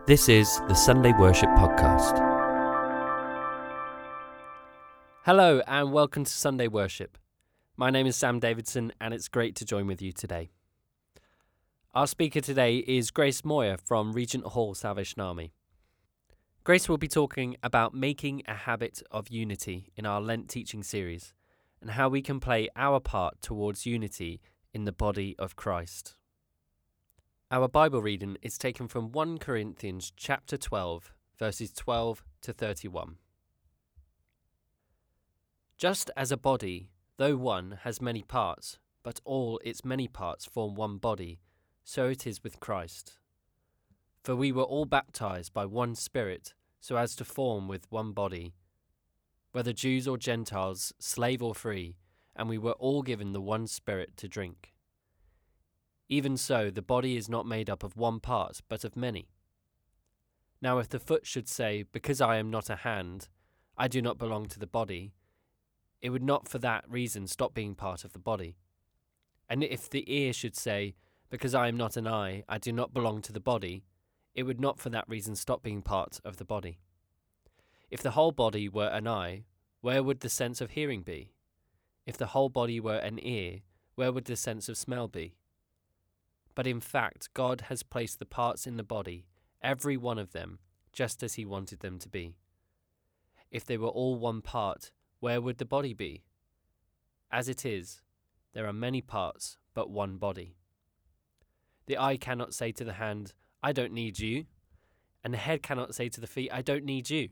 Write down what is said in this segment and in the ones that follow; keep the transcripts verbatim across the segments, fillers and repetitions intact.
This is the Sunday Worship Podcast. Hello and welcome to Sunday Worship. My name is Sam Davidson and it's great to join with you today. Our speaker today is Grace Moyer from Regent Hall Salvation Army. Grace will be talking about making a habit of unity in our Lent teaching series and how we can play our part towards unity in the body of Christ. Our Bible reading is taken from First Corinthians chapter twelve, verses twelve to thirty-one. Just as a body, though one, has many parts, but all its many parts form one body, so it is with Christ. For we were all baptized by one Spirit, so as to form with one body, whether Jews or Gentiles, slave or free, and we were all given the one Spirit to drink. Even so, the body is not made up of one part, but of many. Now if the foot should say, because I am not a hand, I do not belong to the body, it would not for that reason stop being part of the body. And if the ear should say, because I am not an eye, I do not belong to the body, it would not for that reason stop being part of the body. If the whole body were an eye, where would the sense of hearing be? If the whole body were an ear, where would the sense of smell be? But in fact, God has placed the parts in the body, every one of them, just as he wanted them to be. If they were all one part, where would the body be? As it is, there are many parts, but one body. The eye cannot say to the hand, I don't need you, and the head cannot say to the feet, I don't need you.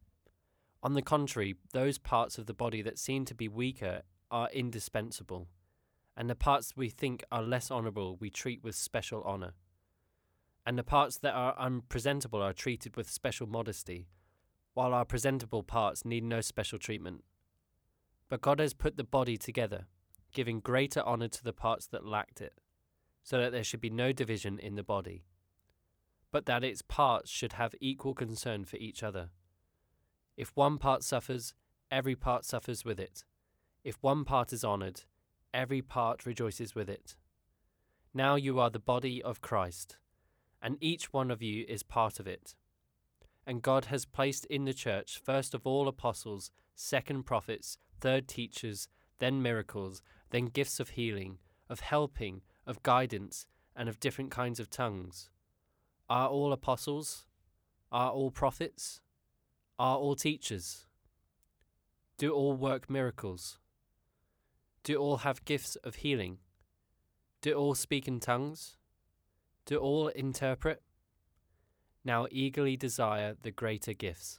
On the contrary, those parts of the body that seem to be weaker are indispensable, and the parts we think are less honourable we treat with special honour. And the parts that are unpresentable are treated with special modesty, while our presentable parts need no special treatment. But God has put the body together, giving greater honour to the parts that lacked it, so that there should be no division in the body, but that its parts should have equal concern for each other. If one part suffers, every part suffers with it. If one part is honoured, every part rejoices with it. Now you are the body of Christ, and each one of you is part of it. And God has placed in the church first of all apostles, second prophets, third teachers, then miracles, then gifts of healing, of helping, of guidance, and of different kinds of tongues. Are all apostles? Are all prophets? Are all teachers? Do all work miracles? Do all have gifts of healing? Do all speak in tongues? Do all interpret? Now eagerly desire the greater gifts.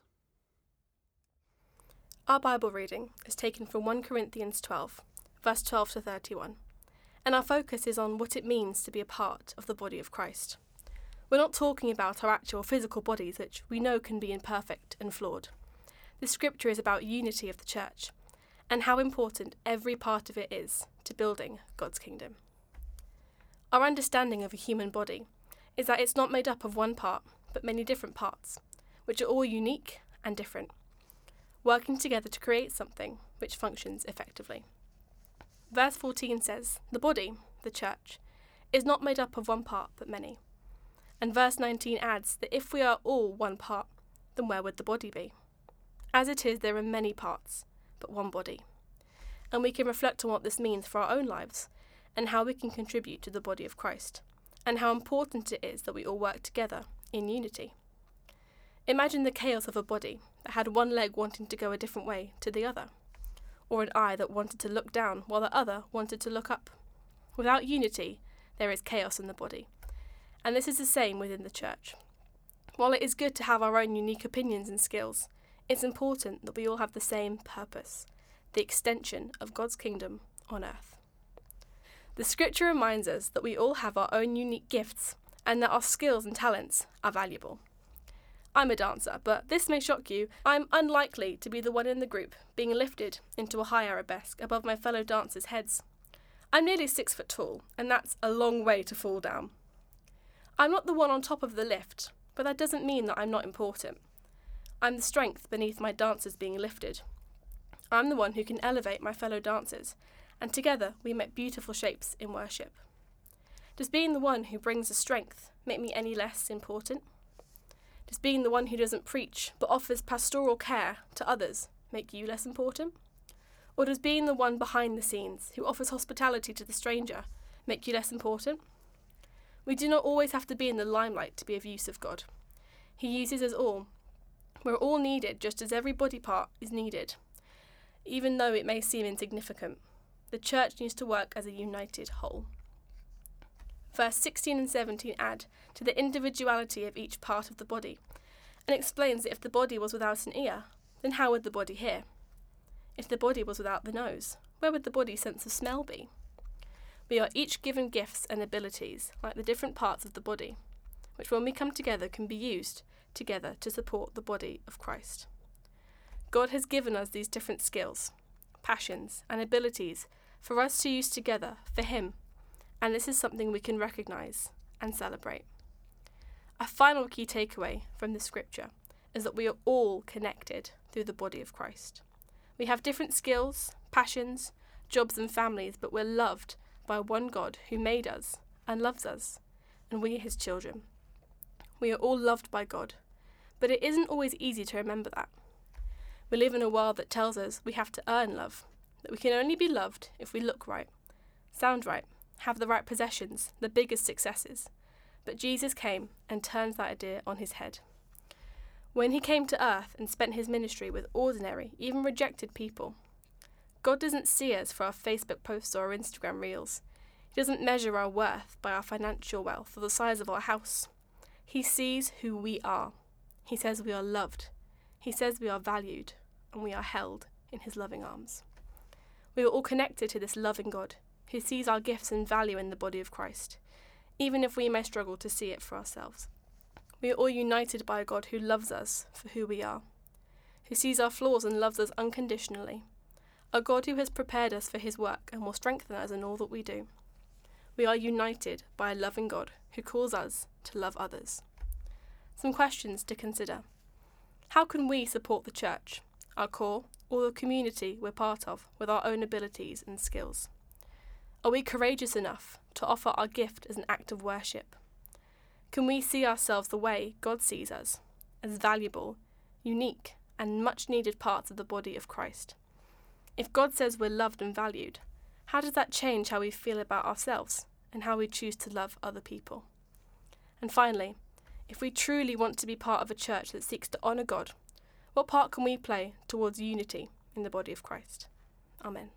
Our Bible reading is taken from First Corinthians twelve, verse twelve to thirty-one, and our focus is on what it means to be a part of the body of Christ. We're not talking about our actual physical bodies, which we know can be imperfect and flawed. This scripture is about unity of the church, and how important every part of it is to building God's kingdom. Our understanding of a human body is that it's not made up of one part, but many different parts, which are all unique and different, working together to create something which functions effectively. Verse fourteen says, the body, the church, is not made up of one part, but many. And verse nineteen adds that if we are all one part, then where would the body be? As it is, there are many parts, but one body. And we can reflect on what this means for our own lives and how we can contribute to the body of Christ and how important it is that we all work together in unity. Imagine the chaos of a body that had one leg wanting to go a different way to the other, or an eye that wanted to look down while the other wanted to look up. Without unity, there is chaos in the body, and this is the same within the church. While it is good to have our own unique opinions and skills, it's important that we all have the same purpose, the extension of God's kingdom on earth. The scripture reminds us that we all have our own unique gifts and that our skills and talents are valuable. I'm a dancer, but this may shock you. I'm unlikely to be the one in the group being lifted into a high arabesque above my fellow dancers' heads. I'm nearly six foot tall, and that's a long way to fall down. I'm not the one on top of the lift, but that doesn't mean that I'm not important. I'm the strength beneath my dancers being lifted. I'm the one who can elevate my fellow dancers, and together we make beautiful shapes in worship. Does being the one who brings the strength make me any less important? Does being the one who doesn't preach but offers pastoral care to others make you less important? Or does being the one behind the scenes who offers hospitality to the stranger make you less important? We do not always have to be in the limelight to be of use of God. He uses us all. We're all needed just as every body part is needed, even though it may seem insignificant. The church needs to work as a united whole. Verse sixteen and seventeen add to the individuality of each part of the body, and explains that if the body was without an ear, then how would the body hear? If the body was without the nose, where would the body's sense of smell be? We are each given gifts and abilities, like the different parts of the body, which when we come together can be used together to support the body of Christ. God has given us these different skills, passions, and abilities for us to use together for Him, and this is something we can recognise and celebrate. A final key takeaway from the scripture is that we are all connected through the body of Christ. We have different skills, passions, jobs and families, but we're loved by one God who made us and loves us, and we are His children. We are all loved by God, but it isn't always easy to remember that. We live in a world that tells us we have to earn love, that we can only be loved if we look right, sound right, have the right possessions, the biggest successes. But Jesus came and turned that idea on his head. When he came to earth and spent his ministry with ordinary, even rejected people, God doesn't see us for our Facebook posts or our Instagram reels. He doesn't measure our worth by our financial wealth or the size of our house. He sees who we are. He says we are loved. He says we are valued, and we are held in his loving arms. We are all connected to this loving God, who sees our gifts and value in the body of Christ, even if we may struggle to see it for ourselves. We are all united by a God who loves us for who we are, who sees our flaws and loves us unconditionally, a God who has prepared us for his work and will strengthen us in all that we do. We are united by a loving God who calls us to love others. Some questions to consider. How can we support the church, our core, or the community we're part of, with our own abilities and skills? Are we courageous enough to offer our gift as an act of worship? Can we see ourselves the way God sees us, as valuable, unique, and much needed parts of the body of Christ? If God says we're loved and valued, how does that change how we feel about ourselves and how we choose to love other people? And finally, if we truly want to be part of a church that seeks to honour God, what part can we play towards unity in the body of Christ? Amen.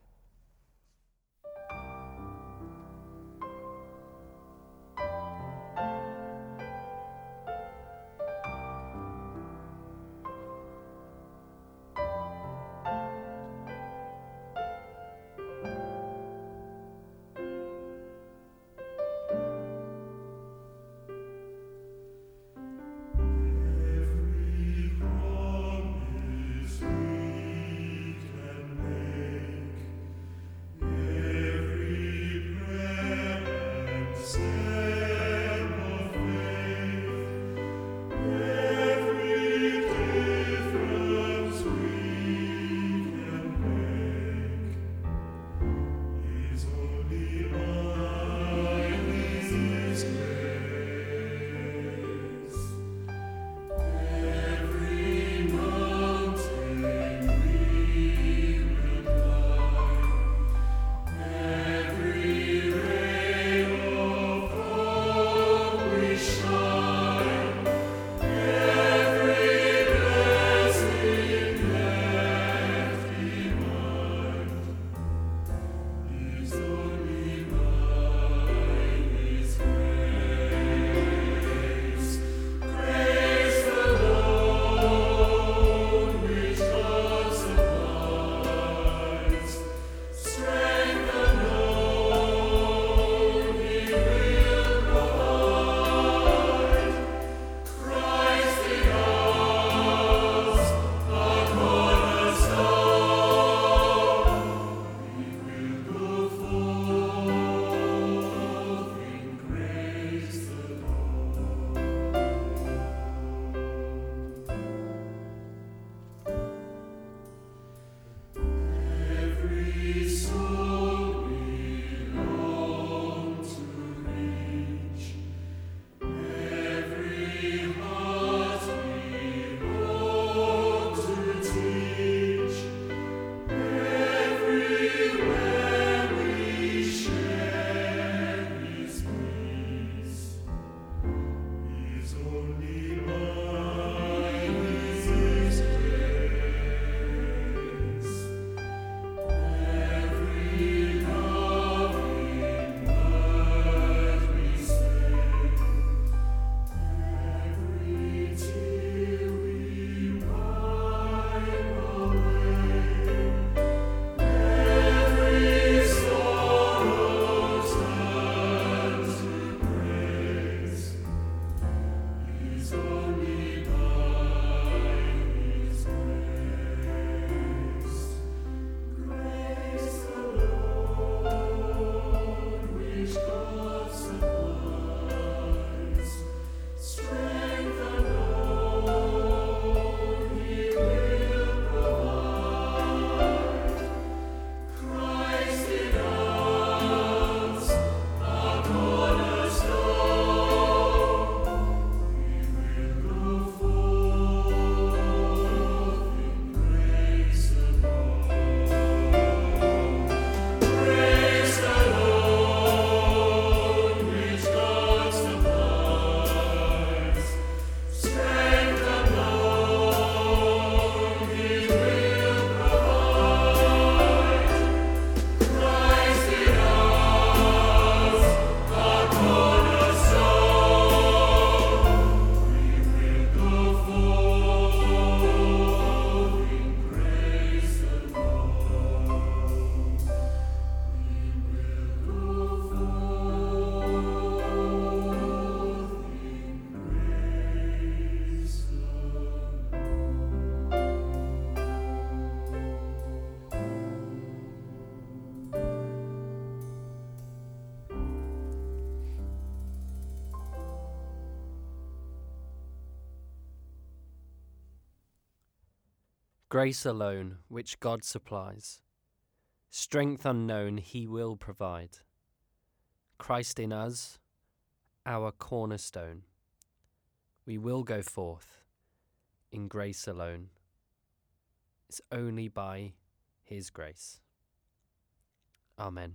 Grace alone, which God supplies. Strength unknown he will provide. Christ in us, our cornerstone. We will go forth in grace alone. It's only by his grace. Amen.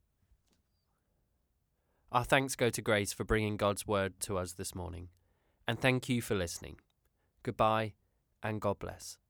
Our thanks go to Grace for bringing God's word to us this morning. And thank you for listening. Goodbye and God bless.